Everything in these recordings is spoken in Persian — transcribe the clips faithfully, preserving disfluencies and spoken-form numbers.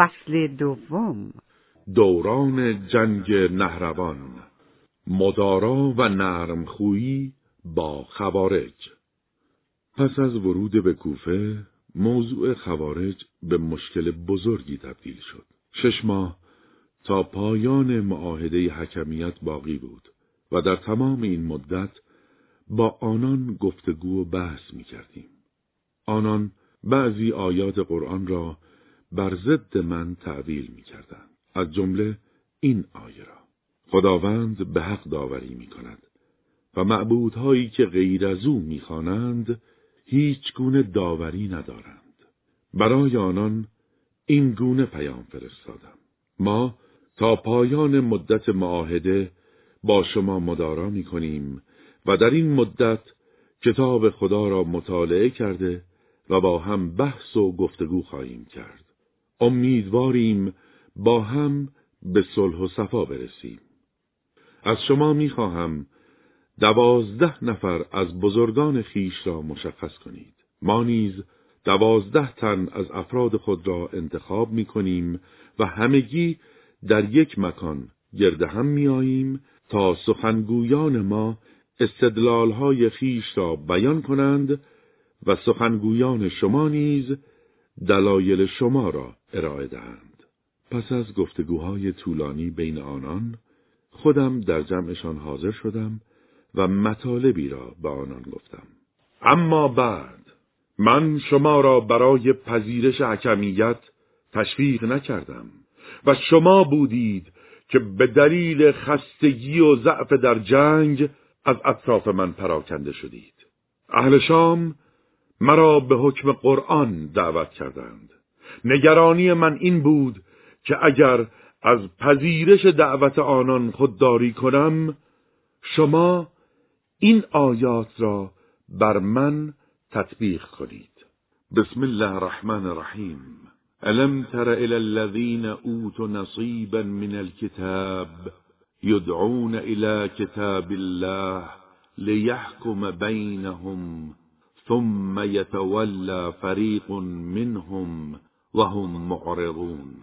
فصل دوم. دوران جنگ نهروان، مدارا و نرمخویی با خوارج. پس از ورود به کوفه، موضوع خوارج به مشکل بزرگی تبدیل شد. شش ماه تا پایان معاهده حکمیت باقی بود و در تمام این مدت با آنان گفتگو و بحث می کردیم. آنان بعضی آیات قرآن را بر ضد من تأویل می کردند. از جمله این آیه را: خداوند به حق داوری می کند و معبودهایی که غیر از او می خوانند هیچ گونه داوری ندارند. برای آنان این گونه پیام فرستادم: ما تا پایان مدت معاهده با شما مدارا می کنیم و در این مدت کتاب خدا را مطالعه کرده و با هم بحث و گفتگو خواهیم کرد. امیدواریم با هم به صلح و صفا برسیم. از شما می خواهم دوازده نفر از بزرگان خیش را مشخص کنید. ما نیز دوازده تن از افراد خود را انتخاب می کنیم و همگی در یک مکان گرد هم می آییم تا سخنگویان ما استدلالهای خیش را بیان کنند و سخنگویان شما نیز دلایل شما را ارائه دهند. پس از گفتگوهای طولانی بین آنان، خودم در جمعشان حاضر شدم و مطالبی را به آنان گفتم. اما بعد من شما را برای پذیرش حکمیت تشویق نکردم و شما بودید که به دلیل خستگی و ضعف در جنگ از اطراف من پراکنده شدید. اهل شام مرا به حکم قرآن دعوت کردند. نگرانی من این بود که اگر از پذیرش دعوت آنان خودداری کنم، شما این آیات را بر من تطبیق کنید. بسم الله الرحمن الرحیم. الم تر الی الذین اوتوا نصیبا من الكتاب یدعون الی کتاب الله لیحکم بینهم ثم یتولی فریق منهم وهم معرضون.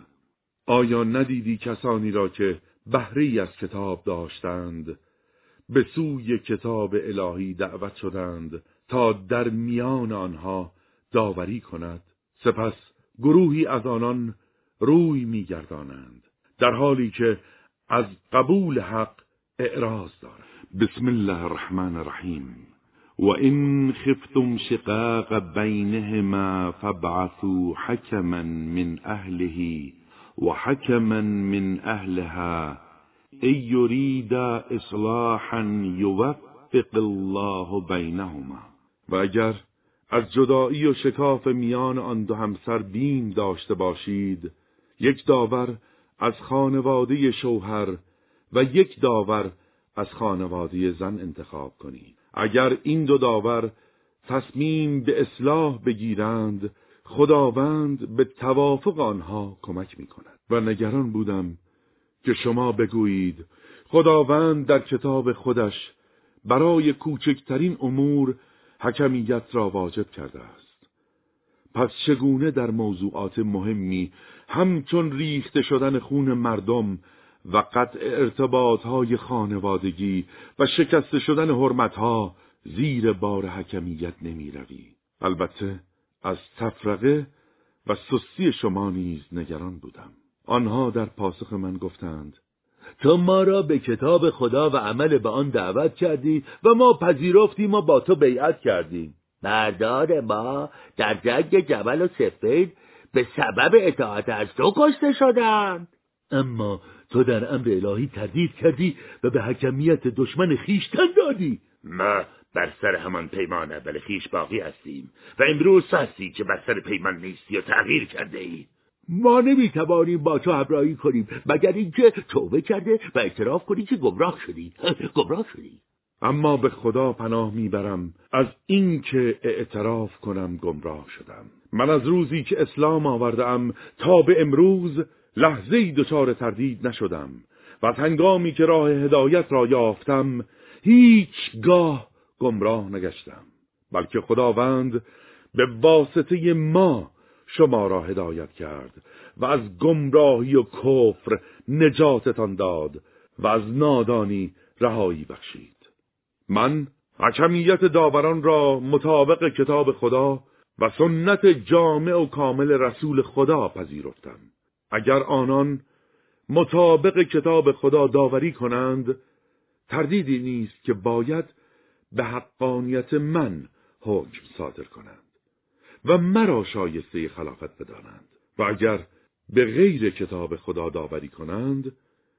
آیا ندیدی کسانی را که بهره‌ای از کتاب داشتند به سوی کتاب الهی دعوت شدند تا در میان آنها داوری کند؟ سپس گروهی از آنان روی می‌گردانند در حالی که از قبول حق اعراض دارند. بسم الله الرحمن الرحیم. و ان خفتم شقاق بینهما فابعثوا حکما من اهله و حکما من اهلها ان یریدا اصلاحا یوفق الله بینهما. و اگر از جدایی و شکاف میان آن دو همسر بیم داشته باشید، یک داور از خانواده شوهر و یک داور از خانواده زن انتخاب کنید. اگر این دو داور تصمیم به اصلاح بگیرند، خداوند به توافق آنها کمک می کند. و نگران بودم که شما بگویید خداوند در کتاب خودش برای کوچکترین امور حکمیت را واجب کرده است. پس چگونه در موضوعات مهمی همچون ریخته شدن خون مردم و قطع ارتباطهای خانوادگی و شکست شدن حرمتها زیر بار حکمیت نمی روی؟ البته از تفرقه و سستی شما نیز نگران بودم. آنها در پاسخ من گفتند: تو ما را به کتاب خدا و عمل به آن دعوت کردی و ما پذیرفتیم و با تو بیعت کردیم. مردان ما در جنگ جمل و صفین به سبب اطاعت از تو کشته شدند. اما تو در امر الهی تردید کردی و به حکمیت دشمن خیش تن دادی. ما بر سر همان پیمان اول خیش باقی هستیم و امروز هستی که بر سر پیمان نیستی و تغییر کرده ای. ما نمیتوانیم با تو همراهی کنیم مگر اینکه توبه کرده و اعتراف کنی که گمراه شدی. گمراه شدی. اما به خدا پناه میبرم از این که اعتراف کنم گمراه شدم. من از روزی که اسلام آوردم تا به امروز لحظه‌ای دچار تردید نشدم و از هنگامی که راه هدایت را یافتم هیچگاه گمراه نگشتم، بلکه خداوند به واسطه ما شما را هدایت کرد و از گمراهی و کفر نجاتتان داد و از نادانی رهایی بخشید. من حکمیت داوران را مطابق کتاب خدا و سنت جامع و کامل رسول خدا پذیرفتم. اگر آنان مطابق کتاب خدا داوری کنند، تردیدی نیست که باید به حقانیت من حکم صادر کنند و مرا شایسته خلافت بدانند، و اگر به غیر کتاب خدا داوری کنند،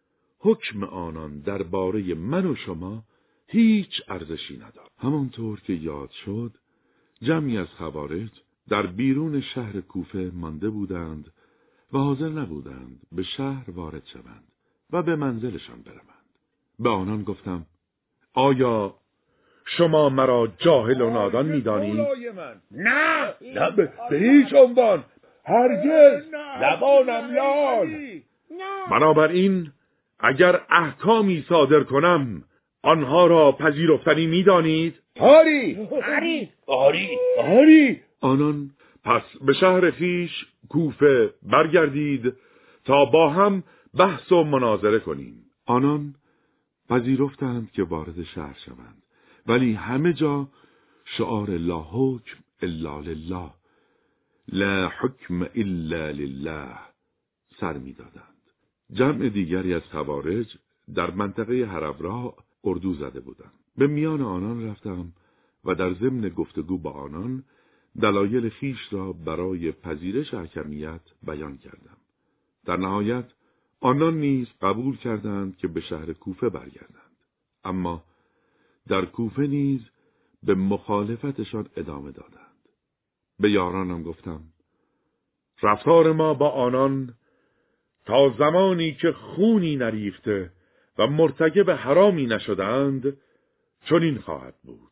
حکم آنان درباره من و شما هیچ ارزشی ندارد. همانطور که یاد شد، جمعی از خوارج در بیرون شهر کوفه مانده بودند و حاضر نبودند به شهر وارد شوند و به منزلشان بروند. به آنان گفتم: آیا شما مرا جاهل و نادان می‌دانید؟ نه نه به, به هیچ عنوان، هرگز زبانم لال. بنابراین اگر احکامی صادر کنم آنها را پذیرفتنی می‌دانید؟ آری آری آری آری. آنان پس به شهر خیش کوفه برگردید تا با هم بحث و مناظره کنیم. آنان پذیرفتند که وارد شهر شوند، ولی همه جا شعار لا حکم الا لله، لا حکم الا لله سر می دادند. جمع دیگری از خوارج در منطقه حربرا اردو زده بودند. به میان آنان رفتم و در ضمن گفتگو با آنان دلایل خیش را برای پذیرش حکمیت بیان کردم. در نهایت آنان نیز قبول کردند که به شهر کوفه برگردند، اما در کوفه نیز به مخالفتشان ادامه دادند. به یارانم گفتم: رفتار ما با آنان تا زمانی که خونی نریخته و مرتکب حرامی نشدند چنین خواهد بود.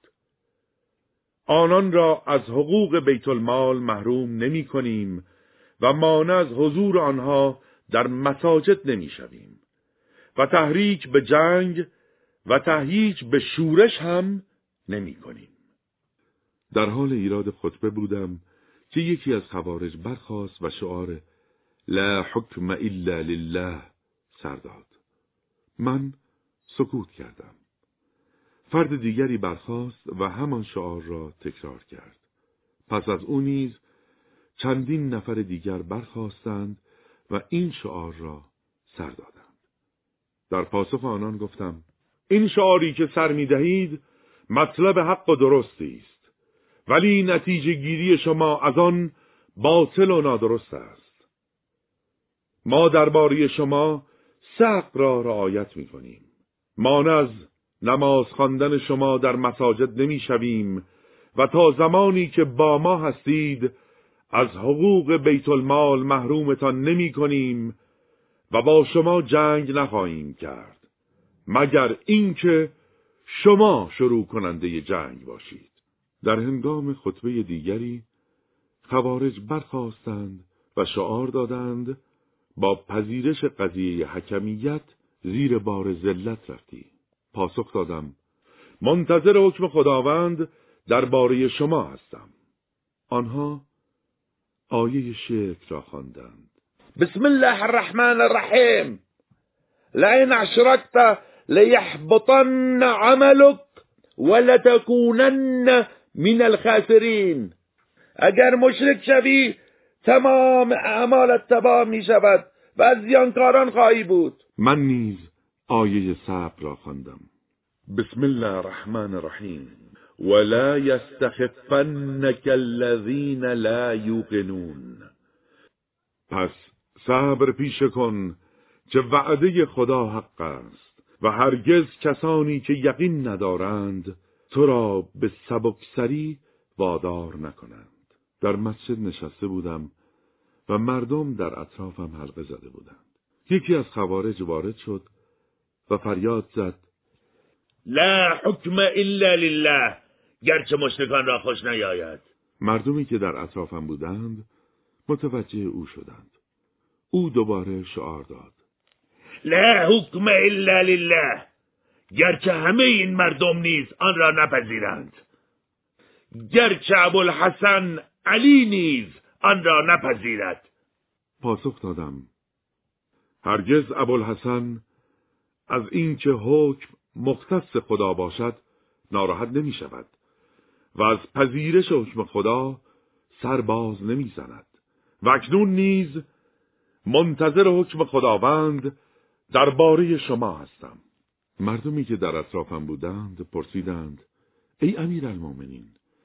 آنان را از حقوق بیت المال محروم نمی کنیم و مانع از حضور آنها در مساجد نمی شویم و تحریک به جنگ و تهییج به شورش هم نمی کنیم. در حال ایراد خطبه بودم که یکی از خوارج برخاست و شعار لا حکم الا لله سر داد. من سکوت کردم. فرد دیگری برخاست و همان شعار را تکرار کرد. پس از او نیز چندین نفر دیگر برخاستند و این شعار را سر دادند. در پاسخ آنان گفتم: این شعاری که سر می دهید مطلب حق و درستی است، ولی نتیجه گیری شما از آن باطل و نادرست است. ما درباره شما سقف را رعایت می کنیم. مانع از نماز خواندن شما در مساجد نمی شویم و تا زمانی که با ما هستید از حقوق بیت المال محرومتان نمی کنیم و با شما جنگ نخواهیم کرد مگر اینکه شما شروع کننده جنگ باشید. در هنگام خطبه دیگری خوارج برخاستند و شعار دادند: با پذیرش قضیه حکمیت زیر بار ذلت رفتی. پاسخ دادم: منتظر حکم خداوند درباره شما هستم. آنها آیه شرک را خواندند: بسم الله الرحمن الرحیم لئن اشرکت لیحبطن عملک ولتکونن من الخاسرین. اگر مشرک شوی تمام اعمالت تباه می شود و از زیانکاران خواهی بود. من نیز آیه صبر را خواندم: بسم الله الرحمن الرحیم ولا یستخفنک الذین لا یوقنون. پس صبر پیشه کن که وعده خدا حق است و هرگز کسانی که یقین ندارند تو را به سبکسری وادار نکنند. در مسجد نشسته بودم و مردم در اطرافم حلقه زده بودند. یکی از خوارج وارد شد و فریاد زد: لا حکم الا لله، گرچه مشرکان را خوش نیاید. مردمی که در اطرافم بودند متوجه او شدند. او دوباره شعار داد: لا حکم الا لله، گرچه همه این مردم نیز آن را نپذیرند. گرچه ابوالحسن علی نیز آن را نپذیرد. پاسخ دادم: هرگز ابوالحسن از اینکه حکم مختص خدا باشد ناراحت نمی شود و از پذیرش حکم خدا سر باز نمی زند. و اکنون نیز منتظر حکم خداوند درباره شما هستم. مردمی که در اطرافم بودند پرسیدند: ای امیرالمومنین،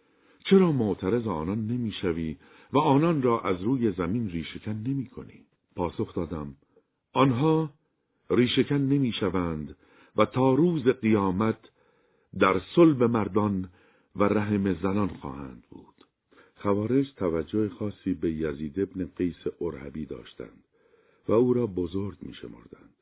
چرا معترض آنان نمی شوی و آنان را از روی زمین ریشه‌کن نمی کنی؟ پاسخ دادم: آنها ریشه‌کن نمی شوند و تا روز قیامت در صلب مردان و رحم زنان خواهند بود. خوارج توجه خاصی به یزید ابن قیس ارهبی داشتند و او را بزرگ می شمردند.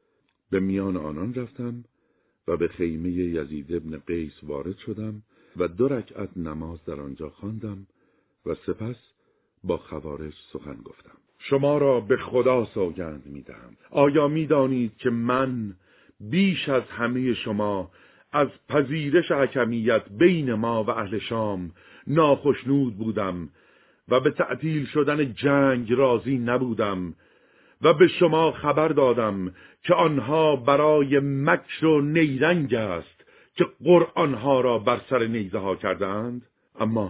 به میان آنان رفتم و به خیمه یزید ابن قیس وارد شدم و دو رکعت نماز در آنجا خواندم و سپس با خوارج سخن گفتم. شما را به خدا سوگند می دهم. آیا می دانید که من بیش از همه شما از پذیرش حکمیت بین ما و اهل شام ناخشنود بودم و به تعطیل شدن جنگ راضی نبودم و به شما خبر دادم که آنها برای مکر و نیرنگ است که قرآنها را بر سر نیزه ها کردند، اما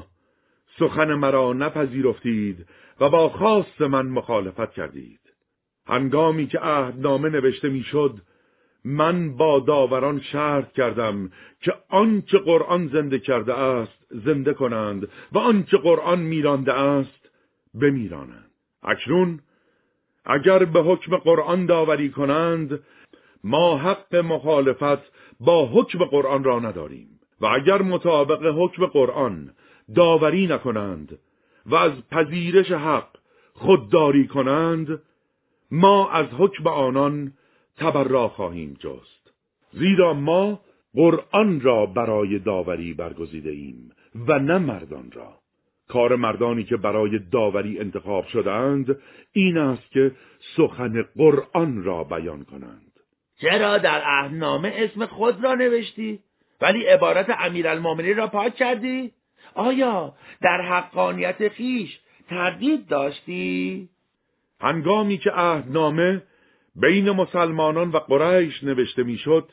سخن مرا نپذیرفتید و با خواست من مخالفت کردید. هنگامی که عهدنامه نوشته میشد من با داوران شرط کردم که آنچه قرآن زنده کرده است زنده کنند و آنچه قرآن میرانده است بمیرانند. اکنون اگر به حکم قرآن داوری کنند ما حق مخالفت با حکم قرآن را نداریم و اگر مطابق حکم قرآن داوری نکنند و از پذیرش حق خودداری کنند ما از حکم آنان تبرا خواهیم جست، زیرا ما قرآن را برای داوری برگزیده ایم و نه مردان را. کار مردانی که برای داوری انتخاب شدند این است که سخن قرآن را بیان کنند. چرا در عهدنامه اسم خود را نوشتی ولی عبارت امیرالمومنین را پاک کردی؟ آیا در حقانیت خیش تردید داشتی؟ هنگامی که عهدنامه بین مسلمانان و قریش نوشته میشد،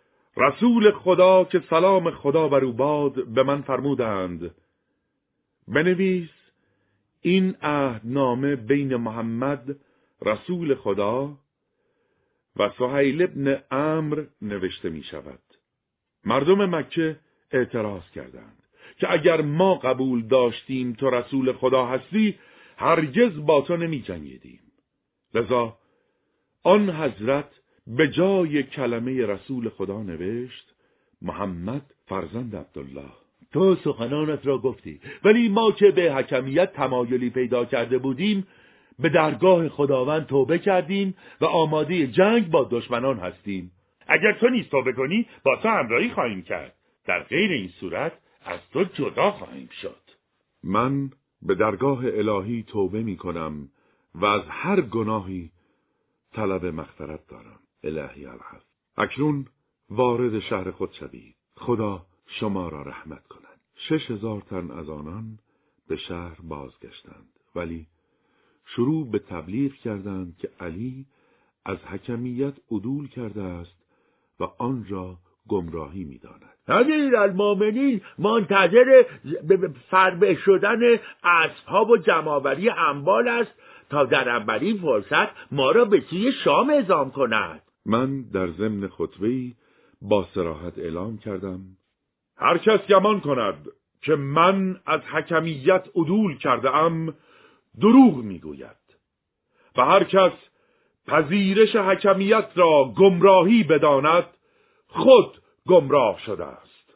رسول خدا که سلام خدا بر او باد به من فرمودند: بنویس این عهدنامه بین محمد رسول خدا و سهیل ابن عمرو نوشته می شود. مردم مکه اعتراض کردند که اگر ما قبول داشتیم تو رسول خدا هستی هرگز با تو نمی جنگیدیم. لذا آن حضرت به جای کلمه رسول خدا نوشت: محمد فرزند عبدالله. تو سخنانت را گفتی، ولی ما که به حکمیت تمایلی پیدا کرده بودیم به درگاه خداوند توبه کردیم و آماده جنگ با دشمنان هستیم. اگر تو نیز توبه کنی با تو همراهی خواهیم کرد، در غیر این صورت از تو جدا خواهیم شد. من به درگاه الهی توبه می کنم و از هر گناهی طلب مغفرت دارم. الهی الحق. اکنون وارد شهر خود شوید. خدا شما را رحمت کند. شش هزار تن از آنان به شهر بازگشتند، ولی شروع به تبلیغ کردند که علی از حکمیت عدول کرده است و آن را گمراهی می‌داند. امیرالمومنین منتظر فربه شدن اسب‌ها و جمع‌آوری اموال است تا در اولین فرصت ما را به سوی شام اعزام کند. من در ضمن خطبه‌ای با صراحت اعلام کردم: هر کس گمان کند که من از حکمیت عدول کرده ام دروغ میگوید و هر کس پذیرش حکمیت را گمراهی بداند خود گمراه شده است.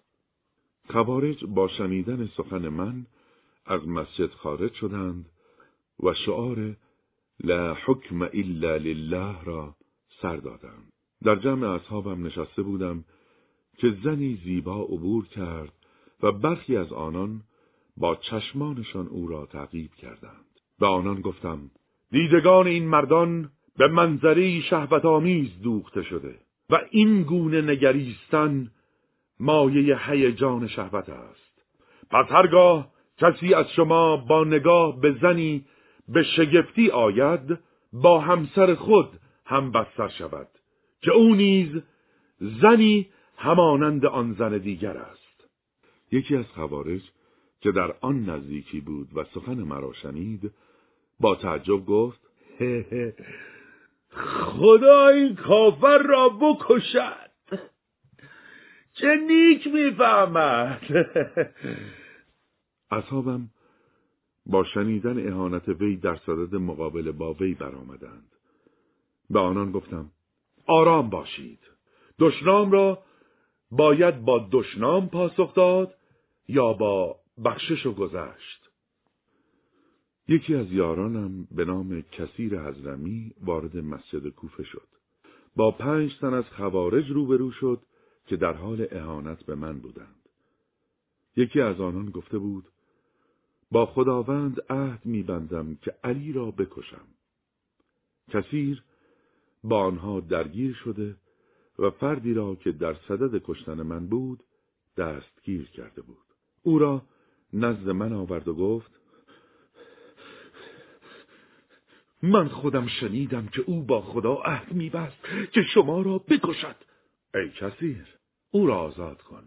خوارج با شنیدن سخن من از مسجد خارج شدند و شعار لا حکم الا لله را سر دادند. در جمع اصحابم نشسته بودم که زنی زیبا عبور کرد و برخی از آنان با چشمانشان او را تعقیب کردند. به آنان گفتم: دیدگان این مردان به منظری شهوت‌آمیز دوخته شده و این گونه نگریستن مایه هیجان شهوت است. پس هرگاه کسی از شما با نگاه به زنی به شگفتی آید، با همسر خود هم بستر شود که او نیز زنی همانند آن زن دیگر است. یکی از خوارج که در آن نزدیکی بود و سخن مرا شنید با تعجب گفت: خدا این کافر را بکشد، چه نیک میفهمد. اصحابم با شنیدن اهانت وی در صدد مقابله با وی برآمدند. به آنان گفتم: آرام باشید، دشنام را باید با دشنام پاسخ داد یا با بخشش و گذشت. یکی از یارانم به نام کثیر حضرمی وارد مسجد کوفه شد. با پنج تن از خوارج روبرو شد که در حال اهانت به من بودند. یکی از آنان گفته بود: با خداوند عهد می‌بندم که علی را بکشم. کثیر با آنها درگیر شده و فردی را که در صدد کشتن من بود دستگیر کرده بود. او را نزد من آورد و گفت: من خودم شنیدم که او با خدا عهد می‌بست که شما را بکشد. ای کثیر، او را آزاد کن.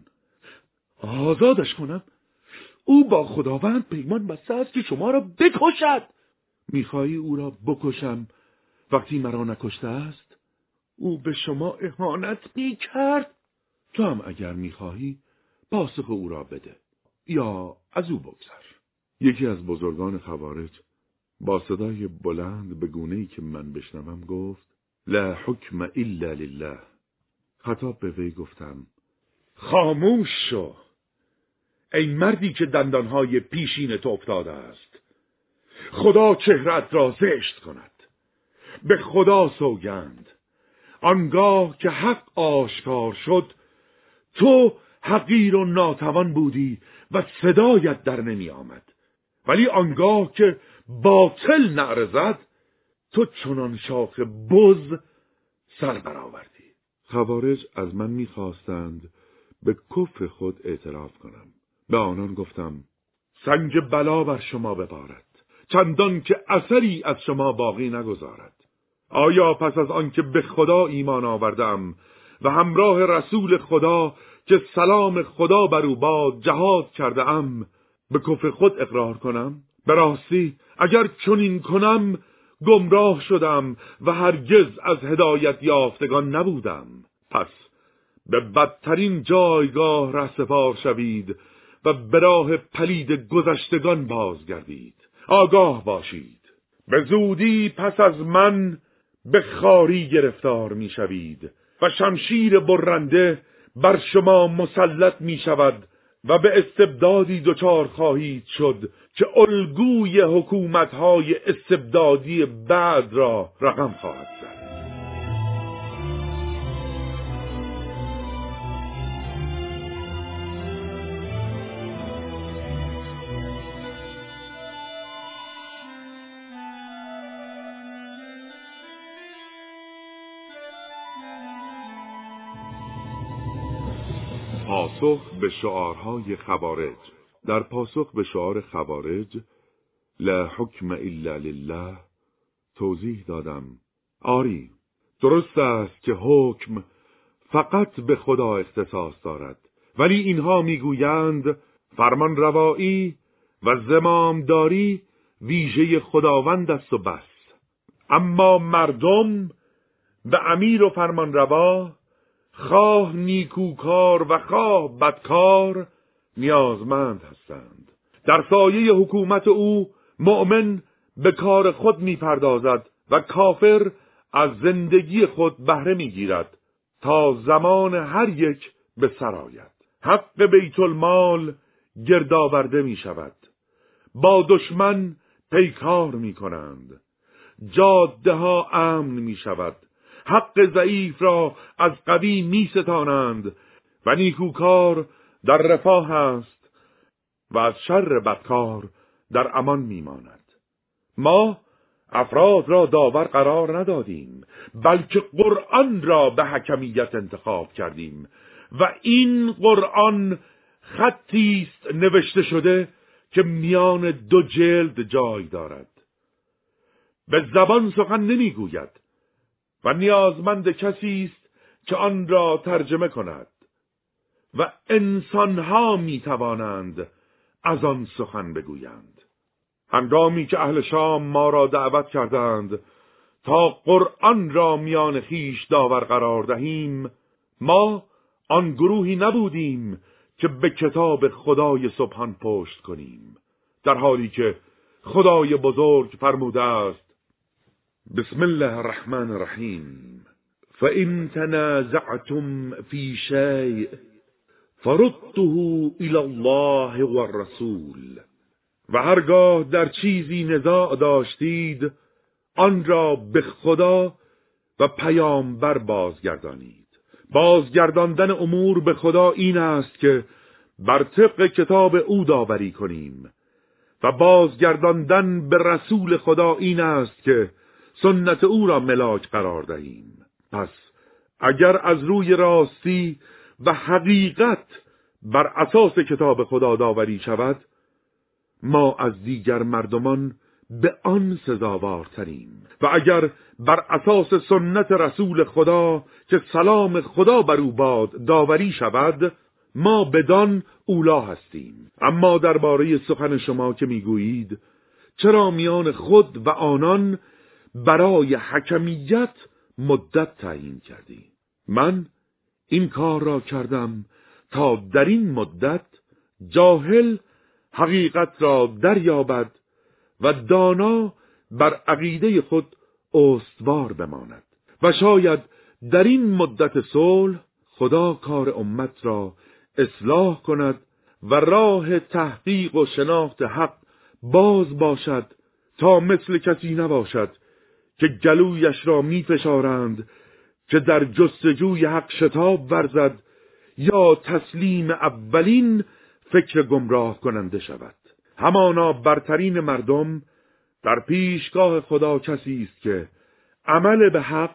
آزادش کنم؟ او با خداوند پیمان بسته است که شما را بکشد. میخواهی او را بکشم وقتی مرا نکشته است؟ او به شما اهانت میکرد. تو هم اگر میخواهی پاسخ او را بده یا از او بگذر. یکی از بزرگان خوارج با صدای بلند به گونه‌ای که من بشنوم گفت: لا حکم الا لله. خطاب به وی گفتم: خاموش شو ای مردی که دندانهای پیشین تو افتاده است. خدا چهرت را زشت کند. به خدا سوگند آنگاه که حق آشکار شد تو حقیر و ناتوان بودی و صدایت در نمی آمد، ولی آنگاه که باطل نعره زد تو چنان شاخ بز سر برآوردی. خوارج از من می‌خواستند به کفر خود اعتراف کنم. به آنان گفتم: سنگ بلا بر شما ببارد، چندان که اثری از شما باقی نگذارد. آیا پس از آن که به خدا ایمان آوردم و همراه رسول خدا که سلام خدا بر او باد جهاد کرده ام به کفر خود اقرار کنم؟ به راستی اگر چنین کنم گمراه شدم و هرگز از هدایت یافتگان نبودم. پس به بدترین جایگاه رهسپار شوید و به راه پلید گذشتگان بازگردید. آگاه باشید به زودی پس از من به خاری گرفتار می شوید و شمشیر برنده بر شما مسلط می شود و به استبدادی دچار خواهید شد که الگوی حکومت‌های استبدادی بعد را رقم خواهد زد. پاسخ به شعارهای خوارج. در پاسخ به شعار خوارج لا حکم الا لله توضیح دادم: آری، درست است که حکم فقط به خدا اختصاص دارد، ولی اینها میگویند فرمان روایی و زمامداری ویژه خداوند است و بس. اما مردم به امیر و فرمان روا خواه نیکوکار و خواه بدکار نیازمند هستند. در سایه حکومت او مؤمن به کار خود میپردازد و کافر از زندگی خود بهره میگیرد تا زمان هر یک به سر آید. حق بیت المال گردآورده می شود. با دشمن پیکار می کنند. جاده ها امن می شود. حق ضعیف را از قوی می ستانند و نیکوکار در رفاه است و از شر بدکار در امان می ماند. ما افراد را داور قرار ندادیم، بلکه قرآن را به حکمیت انتخاب کردیم و این قرآن خطی است نوشته شده که میان دو جلد جای دارد. به زبان سخن نمیگوید و نیازمند کسی است که آن را ترجمه کند و انسانها میتوانند از آن سخن بگویند. هنگامی که اهل شام ما را دعوت کردند تا قرآن را میان خیش داور قرار دهیم، ما آن گروهی نبودیم که به کتاب خدای سبحان پشت کنیم، در حالی که خدای بزرگ فرموده است: بسم الله الرحمن الرحیم فَإِن تَنَازَعْتُمْ فِي شَيْءٍ فَرُدُّهُ إِلَى اللَّهِ وَالرَّسُولِ. و هرگاه در چیزی نزاع داشتید آن را به خدا و پیامبر بازگردانید. بازگرداندن امور به خدا این است که بر طبق کتاب او داوری کنیم و بازگرداندن به رسول خدا این است که سنت او را ملاک قرار دهیم. پس اگر از روی راستی و حقیقت بر اساس کتاب خدا داوری شود، ما از دیگر مردمان به آن سزاوارتریم و اگر بر اساس سنت رسول خدا که سلام خدا بر او باد داوری شود، ما بدان اولا هستیم. اما درباره سخن شما که میگویید چرا میان خود و آنان برای حکمیت مدت تعیین کردی؟ من این کار را کردم تا در این مدت جاهل حقیقت را دریابد و دانا بر عقیده خود استوار بماند و شاید در این مدت صلح خدا کار امت را اصلاح کند و راه تحقیق و شناخت حق باز باشد، تا مثل کسی نباشد که گلویش را می فشارند که در جستجوی حق شتاب ورزد یا تسلیم اولین فکر گمراه کننده شود. همانا برترین مردم در پیشگاه خدا کسی است که عمل به حق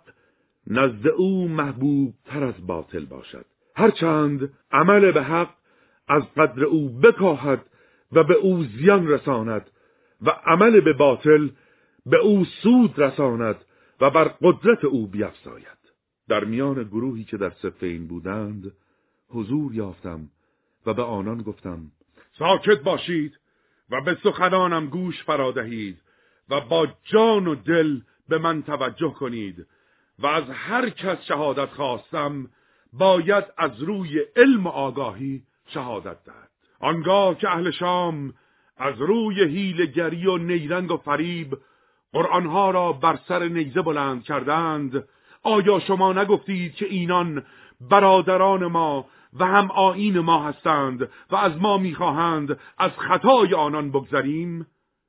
نزد او محبوب تر از باطل باشد، هرچند عمل به حق از قدر او بکاهد و به او زیان رساند و عمل به باطل به او سود رساند و بر قدرت او بیفزاید. در میان گروهی که در صفین بودند حضور یافتم و به آنان گفتم: ساکت باشید و به سخنانم گوش فرادهید و با جان و دل به من توجه کنید و از هر کس شهادت خواستم باید از روی علم و آگاهی شهادت دهد. آنگاه که اهل شام از روی حیله‌گری و نیرنگ و فریب قرآنها را بر سر نیزه بلند کردند، آیا شما نگفتید که اینان برادران ما و هم آیین ما هستند و از ما میخواهند از خطای آنان بگذریم؟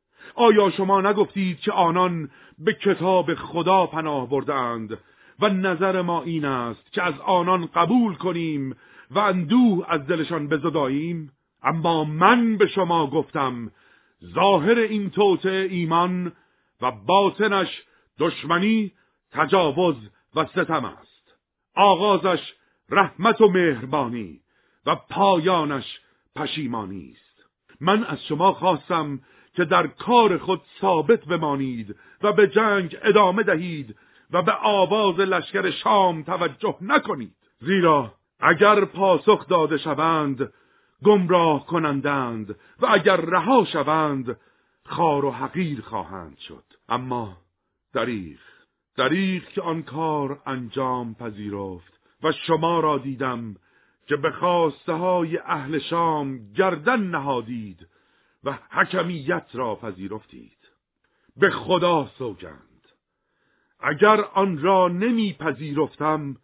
آیا شما نگفتید که آنان به کتاب خدا پناه بردند و نظر ما این است که از آنان قبول کنیم و اندوه از دلشان بزداییم؟ اما من به شما گفتم ظاهر این توطئه ایمان و باطنش دشمنی، تجاوز و ستم است. آغازش رحمت و مهربانی و پایانش پشیمانی است. من از شما خواستم که در کار خود ثابت بمانید و به جنگ ادامه دهید و به آواز لشکر شام توجه نکنید، زیرا اگر پاسخ داده شوند گمراه کنندند و اگر رها شوند خار و حقیر خواهند شد. اما دریغ دریغ که آن کار انجام پذیرفت و شما را دیدم که به خواسته های اهل شام گردن نهادید و حکمیت را پذیرفتید. به خدا سوگند اگر آن را نمی پذیرفتم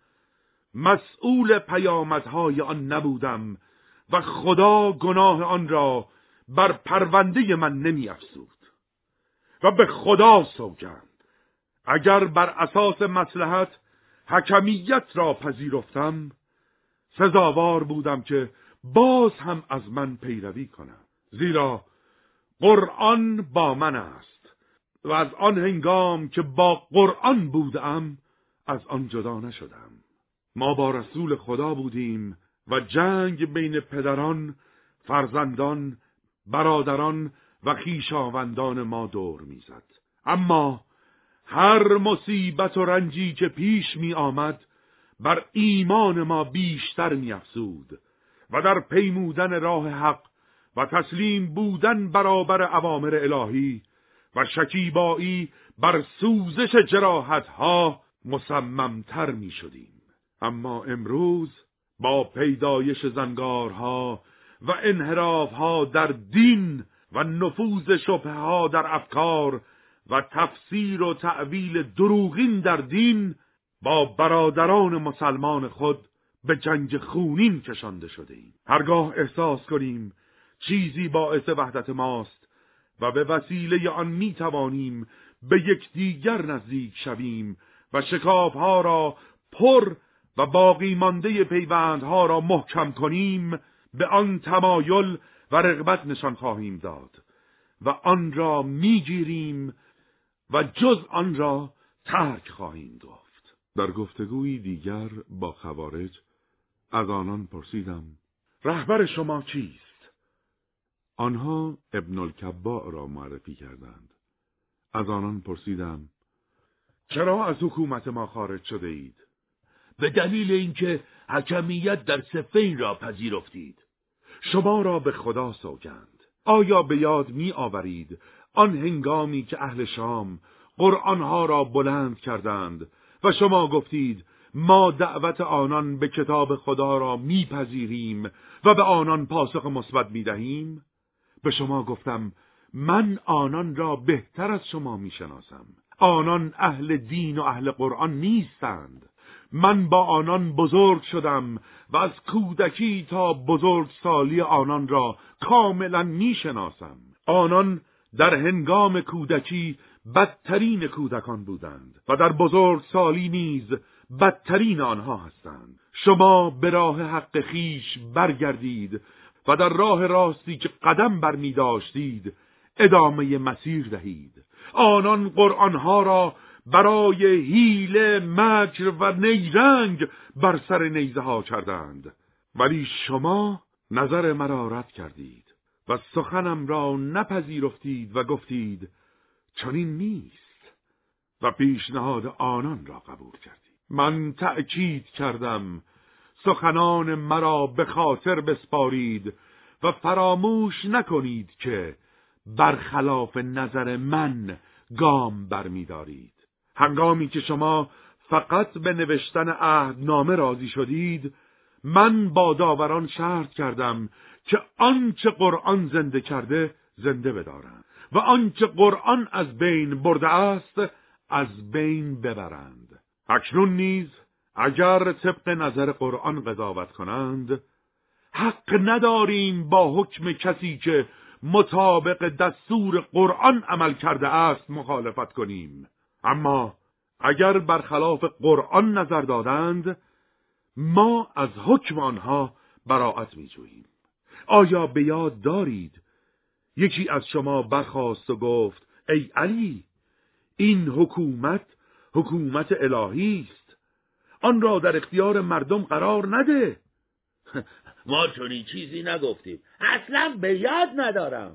مسئول پیامدهای آن نبودم و خدا گناه آن را بر پرونده من نمی افزود. و به خدا سوگند اگر بر اساس مصلحت حکمیت را پذیرفتم سزاوار بودم که باز هم از من پیروی کنم، زیرا قرآن با من است و از آن هنگام که با قرآن بودم از آن جدا نشدم. ما با رسول خدا بودیم و جنگ بین پدران، فرزندان، برادران و خویشاوندان ما دور میزد. اما هر مصیبت و رنجی که پیش می آمد بر ایمان ما بیشتر می افزود و در پیمودن راه حق و تسلیم بودن برابر اوامر الهی و شکیبایی بر سوزش جراحتها مصممتر می شدیم. اما امروز با پیدایش زنگارها و انحرافها در دین و نفوذ شبهها در افکار و تفسیر و تأویل دروغین در دین با برادران مسلمان خود به جنگ خونین کشانده شده ایم. هرگاه احساس کنیم چیزی باعث وحدت ماست و به وسیله آن می توانیم به یکدیگر نزدیک شویم و شکافها را پر و باقی مانده پیوندها را محکم کنیم، به آن تمایل و رغبت نشان خواهیم داد و آن را میگیریم و جز آن را ترک خواهیم گفت. در گفتگویی دیگر با خوارج از آنان پرسیدم: رهبر شما کیست؟ آنها ابن الکباء را معرفی کردند. از آنان پرسیدم: چرا از حکومت ما خارج شده اید؟ به دلیل اینکه حکمیت در صفین را پذیرفتید. شما را به خدا سوگند، آیا به یاد می آورید آن هنگامی که اهل شام قرآنها را بلند کردند و شما گفتید ما دعوت آنان به کتاب خدا را میپذیریم و به آنان پاسخ مثبت میدهیم؟ به شما گفتم من آنان را بهتر از شما میشناسم. آنان اهل دین و اهل قرآن نیستند. من با آنان بزرگ شدم و از کودکی تا بزرگسالی آنان را کاملا میشناسم. آنان در هنگام کودکی بدترین کودکان بودند و در بزرگسالی نیز بدترین آنها هستند. شما به راه حق خیش برگردید و در راه راستی که قدم برمی داشتید ادامه مسیر دهید. آنان قرآنها را برای حیله، مکر و نیرنگ بر سر نیزه ها کردند، ولی شما نظر مرا رد کردید و سخنم را نپذیرفتید و گفتید چنین نیست و پیشنهاد آنان را قبول کردید. من تأکید کردم سخنان مرا به خاطر بسپارید و فراموش نکنید که برخلاف نظر من گام برمی دارید. هنگامی که شما فقط به نوشتن عهدنامه راضی شدید، من با داوران شرط کردم که آنچه قرآن زنده کرده زنده بدارند و آنچه قرآن از بین برده است از بین ببرند. اکنون نیز اگر طبق نظر قرآن قضاوت کنند، حق نداریم با حکم کسی که مطابق دستور قرآن عمل کرده است مخالفت کنیم. اما اگر برخلاف قرآن نظر دادند، ما از حکم آنها براءت می جوییم. آیا به یاد دارید یکی از شما برخاست و گفت ای علی، این حکومت حکومت الهی است، آن را در اختیار مردم قرار نده؟ ما چنین چیزی نگفتیم، اصلا به یاد ندارم.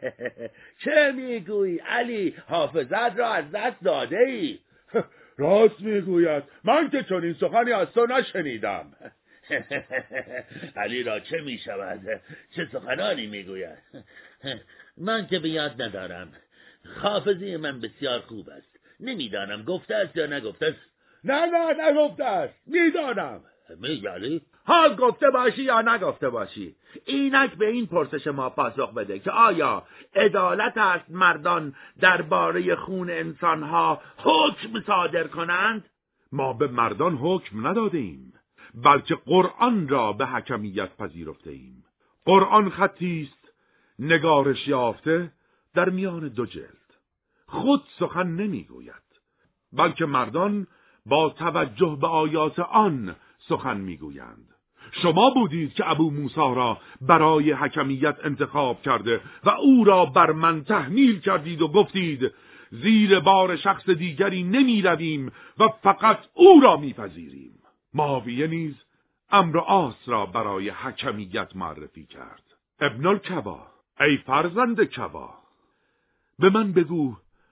چه میگویی علی؟ حافظت را از دست داده ای؟ راست میگوید، من که چنین سخنی از تو نشنیدم. علی را چه میشود؟ چه سخنانی میگوید؟ من که به یاد ندارم. حافظه من بسیار خوب است. نمیدانم گفته است یا نگفته است. نه نه نگفته است، میدانم. میگلی؟ حال گفته باشی یا نگفته باشی، اینک به این پرسش ما پاسخ بده که آیا عدالت است مردان درباره خون انسانها حکم صادر کنند؟ ما به مردان حکم نداده ایم، بلکه قرآن را به حکمیت پذیرفته ایم. قرآن خطی است نگارش یافته در میان دو جلد، خود سخن نمیگوید، بلکه مردان با توجه به آیات آن سخن میگویند. شما بودید که ابو موسی را برای حکمیت انتخاب کرده و او را بر من تحمیل کردید و گفتید زیر بار شخص دیگری نمی رویم و فقط او را میپذیریم. معاویه نیز امر عاص را برای حکمیت معرفی کرد. ابن الکبا، ای فرزند کوا، به من بگو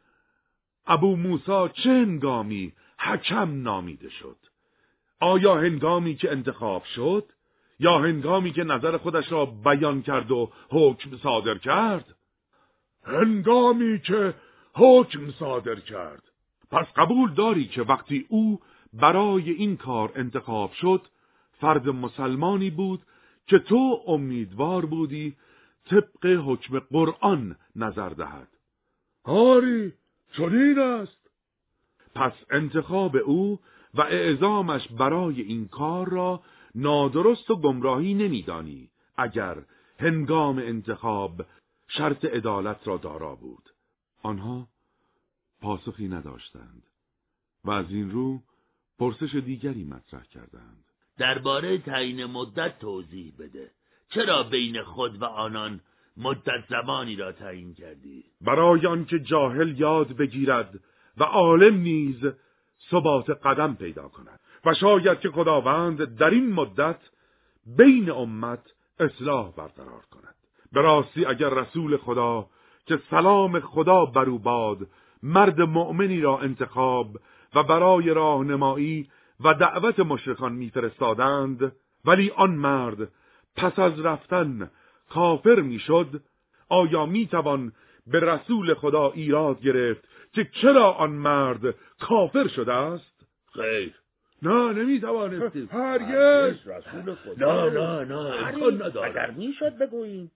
ابو موسی چه هنگامی حکم نامیده شد؟ آیا هنگامی که انتخاب شد یا هنگامی که نظر خودش را بیان کرد و حکم صادر کرد؟ هنگامی که حکم صادر کرد. پس قبول داری که وقتی او برای این کار انتخاب شد فرد مسلمانی بود که تو امیدوار بودی طبق حکم قرآن نظر دهد؟ آری، چنین است. پس انتخاب او و اعزامش برای این کار را نادرست و گمراهی نمیدانی اگر هنگام انتخاب شرط عدالت را دارا بود. آنها پاسخی نداشتند و از این رو پرسش دیگری مطرح کردند. درباره تعیین مدت توضیح بده. چرا بین خود و آنان مدت زمانی را تعیین کردی؟ برای آنکه جاهل یاد بگیرد و عالم نیز ثبات قدم پیدا کند و شاید که خداوند در این مدت بین امت اصلاح برقرار کند. به راستی اگر رسول خدا که سلام خدا بر او باد مرد مؤمنی را انتخاب و برای راهنمایی و دعوت مشرکان میفرستادند، ولی آن مرد پس از رفتن کافر میشد، آیا میتوان به رسول خدا ایراد گرفت که چرا آن مرد کافر شده است؟ خیر، نه نمیتوانستیم. هرگز رسول خدا. نه نه نه امکان نداره. اگر میشد بگوییم.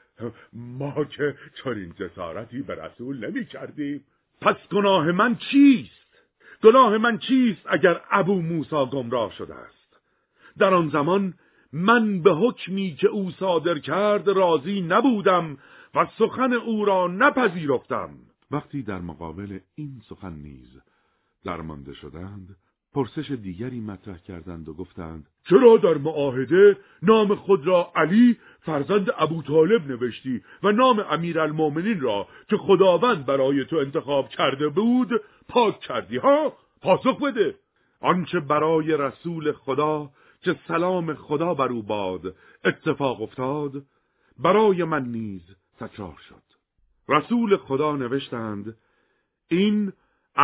ما که چنین جسارتی به رسول نمی کردیم. پس گناه من چیست؟ گناه من چیست اگر ابو موسی گمراه شده است؟ در آن زمان من به حکمی که او صادر کرد راضی نبودم و سخن او را نپذیرفتم. وقتی در مقابل این سخن نیز درمانده شدند، پرسش دیگری مطرح کردند و گفتند: چرا در معاهده نام خود را علی فرزند ابو طالب نوشتی و نام امیرالمومنین را که خداوند برای تو انتخاب کرده بود پاک کردی ها؟ پاسخ بده. آنچه برای رسول خدا که سلام خدا بر او باد اتفاق افتاد، برای من نیز تکرار شد. رسول خدا نوشتند: این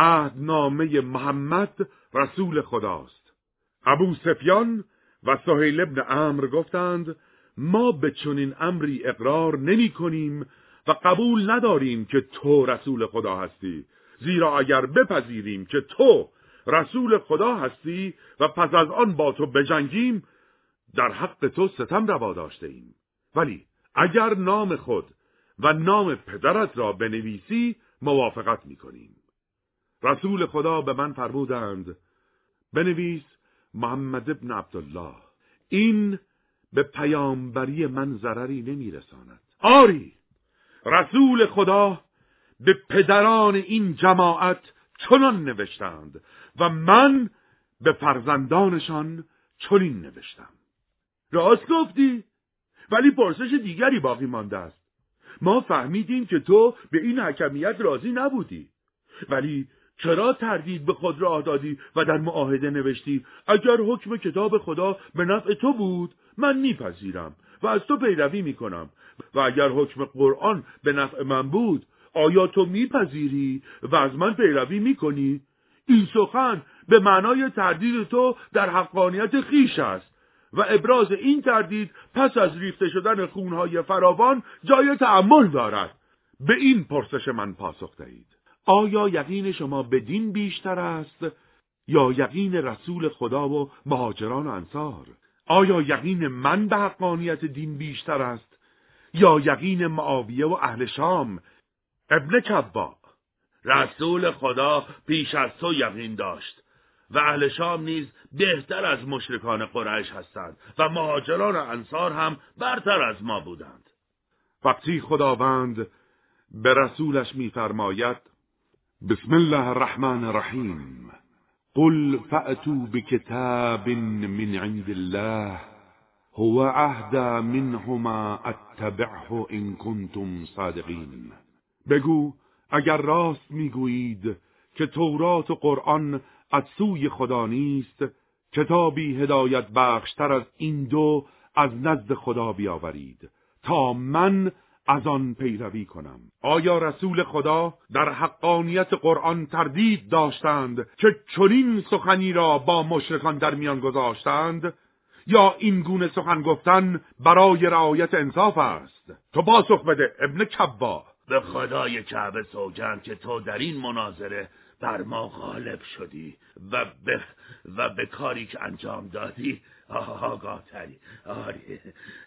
عهدنامه محمد رسول خداست. ابو سفیان و سهیل ابن عمرو گفتند: ما به چنین امری اقرار نمی کنیم و قبول نداریم که تو رسول خدا هستی، زیرا اگر بپذیریم که تو رسول خدا هستی و پس از آن با تو بجنگیم، در حق تو ستم روا داشته ایم. ولی اگر نام خود و نام پدرت را بنویسی موافقت می کنیم. رسول خدا به من فرمودند: بنویس محمد ابن عبدالله. این به پیامبری من ضرری نمی رساند. آری، رسول خدا به پدران این جماعت چنان نوشتند و من به فرزندانشان چنین نوشتم. راست گفتی، ولی پرسش دیگری باقی مانده است. ما فهمیدیم که تو به این حکمیت راضی نبودی، ولی چرا تردید به خود راه دادی و در معاهده نوشتی اگر حکم کتاب خدا به نفع تو بود من میپذیرم و از تو پیروی میکنم، و اگر حکم قرآن به نفع من بود آیا تو میپذیری و از من پیروی میکنی؟ این سخن به معنای تردید تو در حقانیت خیش است و ابراز این تردید پس از ریخته شدن خونهای فراوان جای تأمل دارد. به این پرسش من پاسخ دهید: آیا یقین شما به دین بیشتر است یا یقین رسول خدا و مهاجران و انصار؟ آیا یقین من به حقانیت دین بیشتر است یا یقین معاویه و اهل شام؟ ابن کبا، رسول خدا پیش از تو یقین داشت و اهل شام نیز بهتر از مشرکان قریش هستند و مهاجران و انصار هم برتر از ما بودند. وقتی خداوند به رسولش می‌فرماید: بسم الله الرحمن الرحیم، قل فأتوا بكتاب من عند الله هو اهدى منهما اتبعه ان کنتم صادقین. بگو اگر راست میگویید که تورات و قرآن از سوی خدا نیست، کتابی هدایت بخشتر از این دو از نزد خدا بیاورید تا من از آن پیروی کنم. آیا رسول خدا در حقانیت قرآن تردید داشتند که چنین سخنی را با مشرکان در میان گذاشتند، یا این گونه سخن گفتن برای رعایت انصاف است؟ تو پاسخ بده ابن کبا. به خدای کعبه سوگند که تو در این مناظره بر ما غالب شدی و به و به کاری که انجام دادی آگاه تری. آره.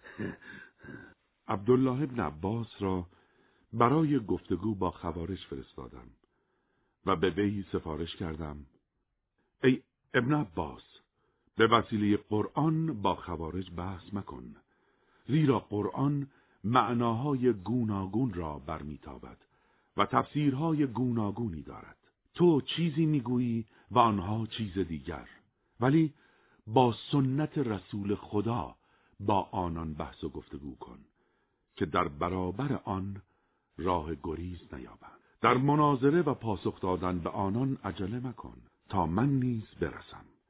عبدالله ابن عباس را برای گفتگو با خوارج فرستادم و به وی سفارش کردم: ای ابن عباس، به وسیله قرآن با خوارج بحث مکن، زیرا قرآن معناهای گوناگون را برمیتابد و تفسیرهای گوناگونی دارد. تو چیزی میگویی و آنها چیز دیگر، ولی با سنت رسول خدا با آنان بحث و گفتگو کن که در برابر آن راه گریز نیابند. در مناظره و پاسخ دادن به آنان عجله مکن تا من نیز برسم.